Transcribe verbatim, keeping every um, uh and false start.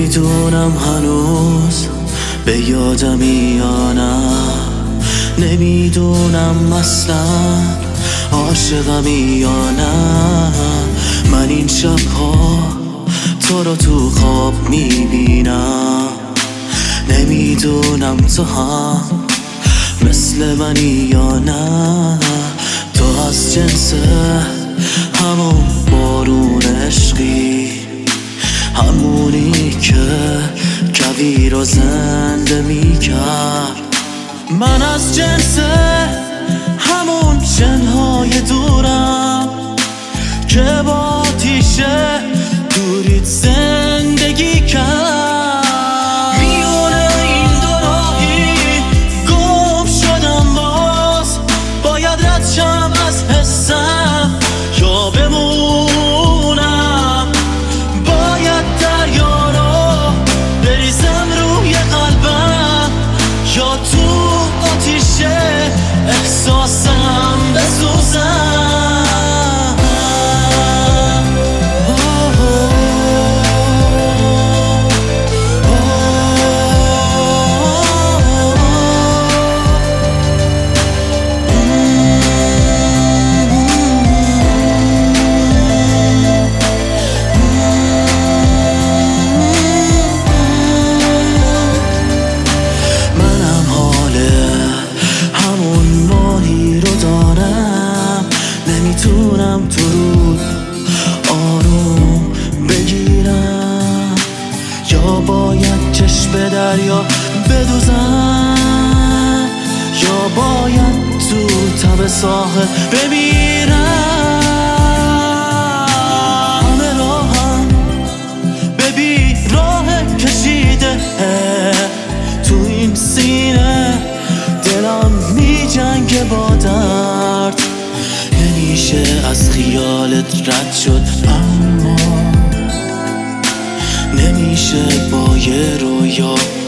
نمیدونم هنوز به یادمی یا نه، نمیدونم اصلا عاشقمی یا نه. من این شبها تو رو تو خواب میبینم، نمیدونم تو هم مثل منی یا نه. تو از جنس همون بارون عشقی، همونی که کویر رو زنده میکرد. من از جنس همون جنهای دورم که با آتیشه دورید زندگی کرد. میونه این دو راهی گم شدم، باز باید رد شم از حسم یا بمونم. باید دریا رو بریزم روی قلبم یا تو آتیشه احساسم بسوزم. نمیتونم تو رود آروم بگیرم یا باید چشم دریا بدوزم یا باید تو تب ساحل بمیرم. همه راهم ببین راه کشیده تو این سینه، دلم میجنگه با درد، نمیشه از خیالت رد شد، اما نمیشه با یه رویا